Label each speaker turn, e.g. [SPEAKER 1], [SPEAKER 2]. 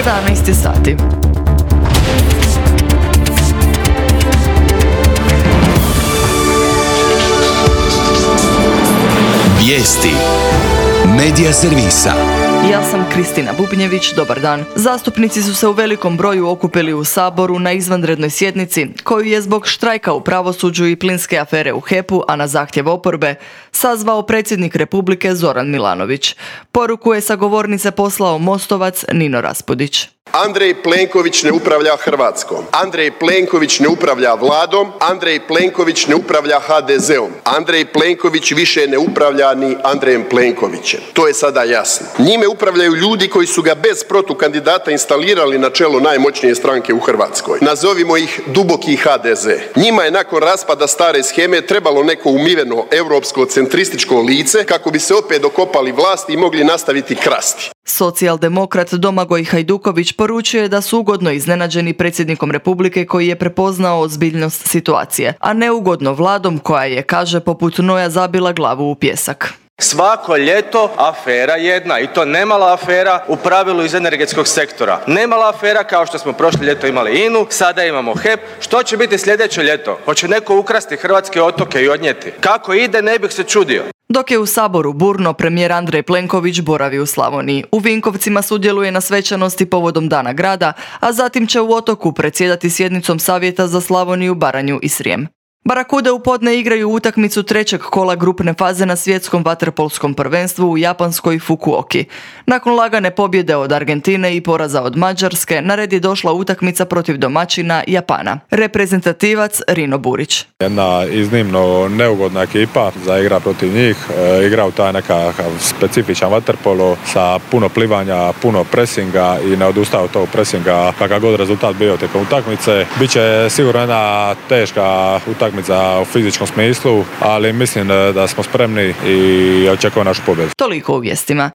[SPEAKER 1] 11 sati.
[SPEAKER 2] Vijesti Medija servisa.
[SPEAKER 1] Ja sam Kristina Bubnjević, dobar dan. Zastupnici su se u velikom broju okupili u Saboru na izvanrednoj sjednici, koju je zbog štrajka u pravosuđu i plinske afere u HEP-u, a na zahtjev oporbe, sazvao predsjednik Republike Zoran Milanović. Poruku je sa govornice poslao Mostovac Nino Raspudić.
[SPEAKER 3] Andrej Plenković ne upravlja Hrvatskom. Andrej Plenković ne upravlja Vladom. Andrej Plenković ne upravlja HDZ-om. Andrej Plenković više ne upravlja ni Andrejem Plenkovićem. To je sada jasno. Njime upravljaju ljudi koji su ga bez protukandidata instalirali na čelo najmoćnije stranke u Hrvatskoj. Nazovimo ih duboki HDZ. Njima je nakon raspada stare sheme trebalo neko umiveno europsko centrističko lice kako bi se opet dokopali vlasti i mogli nastaviti krasti.
[SPEAKER 1] Socijaldemokrat Domagoj Hajduković poručio je da su ugodno iznenađeni predsjednikom Republike koji je prepoznao ozbiljnost situacije, a neugodno vladom koja je, kaže, poput noja zabila glavu u pijesak.
[SPEAKER 4] Svako ljeto afera jedna, i to nemala afera, u pravilu iz energetskog sektora. Nemala afera kao što smo prošle ljeto imali INA-u, sada imamo HEP. Što će biti sljedeće ljeto? Hoće neko ukrasti hrvatske otoke i odnijeti? Kako ide, ne bih se čudio.
[SPEAKER 1] Dok je u Saboru burno, premijer Andrej Plenković boravi u Slavoniji. U Vinkovcima sudjeluje na svečanosti povodom Dana grada, a zatim će u Otoku predsjedati sjednicom Savjeta za Slavoniju, Baranju i Srijem. Barakude u podne igraju utakmicu trećeg kola grupne faze na svjetskom vaterpolskom prvenstvu u japanskoj Fukuoki. Nakon lagane pobjede od Argentine i poraza od Mađarske, na red je došla utakmica protiv domaćina Japana. Reprezentativac Rino Burić.
[SPEAKER 5] Jedna iznimno neugodna ekipa za igra protiv njih. Igra u taj nekakav specifičan vaterpolo sa puno plivanja, puno presinga i ne odustao od tog presinga kakav god rezultat bio tijekom utakmice. Biće sigurno jedna teška utakmica u fizičkom smislu, ali mislim da smo spremni i očekujemo našu pobjedu.
[SPEAKER 1] Toliko u vijestima.